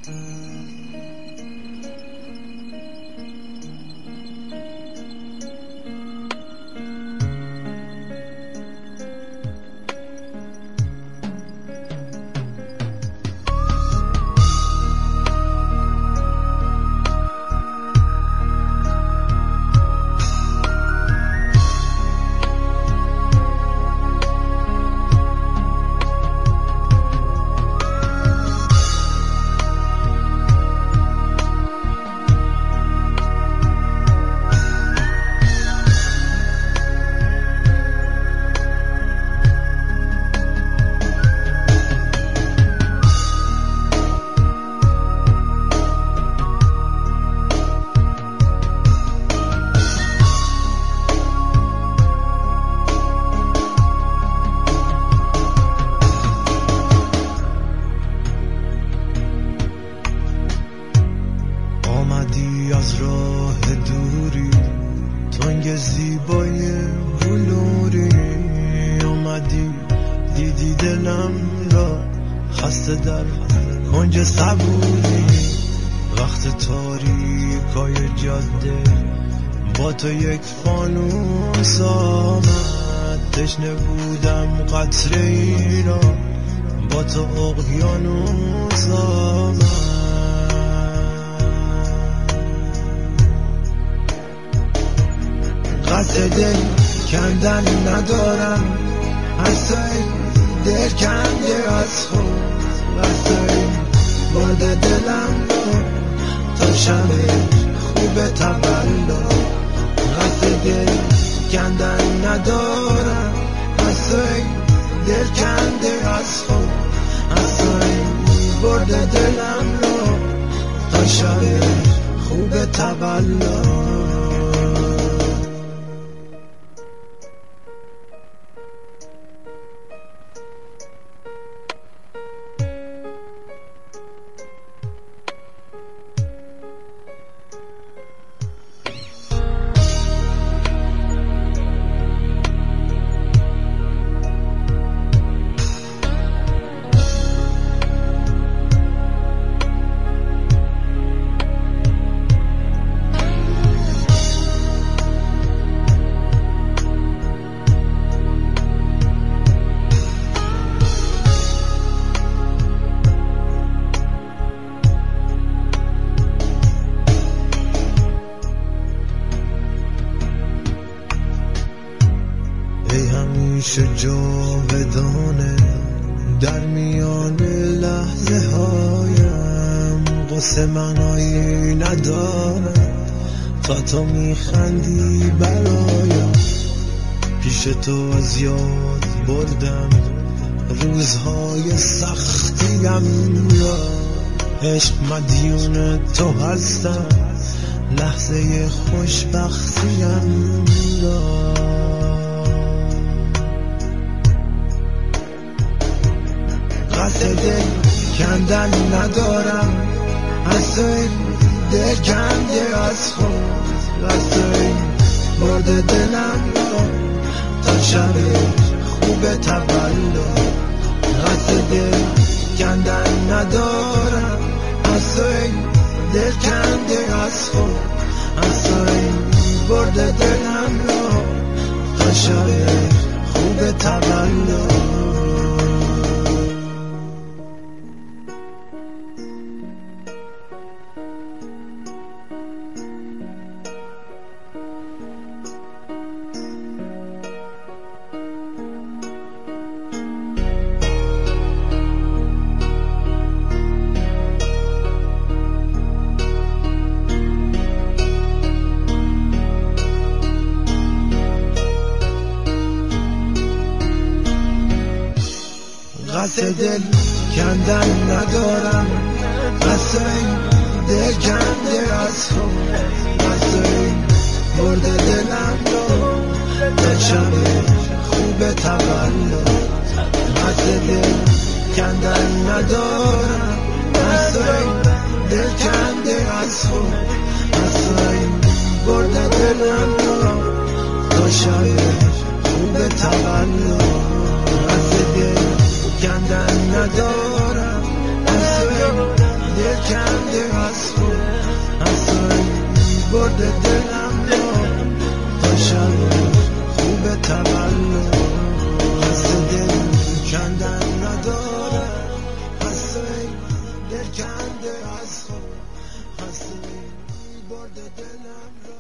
از راه دوری تنگ زیبای بلوری اومدی دیدی دلم را خسته در کنج صبوری وقت تاریکای جاده با تو یک فانوس آمد تشنه بودم قطره ای را با تو اقیانوس آمد قصد دل کندن ندارم هستای دل کنده از خود هستای برده دلم رو تا شب خوب تولد قصد دل کندن ندارم هستای دل کنده از خود هستای برده دلم رو تا شب خوب تولد همیشه جاودانه در میان لحظه هایم قصه معنایی نداره تا تو میخندی برایم پیش تو از یاد بردم روزهای سختیم را عشق مدیون تو هستم لحظه خوشبختیم را قصد دل کندن ندارم هستای دل کنده از خود هستای برده دلم را تا شب خوب تولد قصد دل کندن ندارم هستای دل کنده از خود هستای برده دلم را تا شب خوب تولد قصد دل کندن ندارم قصد دل کنده از خود قصد برده دلم رو تا شب خوب تولد قصد دل کندن ندارم قصد دل کنده از خود قصد برده دلم رو تا شب خوب تولد قصد دل کندن ندارم اصلا دل برده دلم رو خوشم خوب تولد خسته دل کندن نداره خسته دل کنده از خود خسته برده دلم رو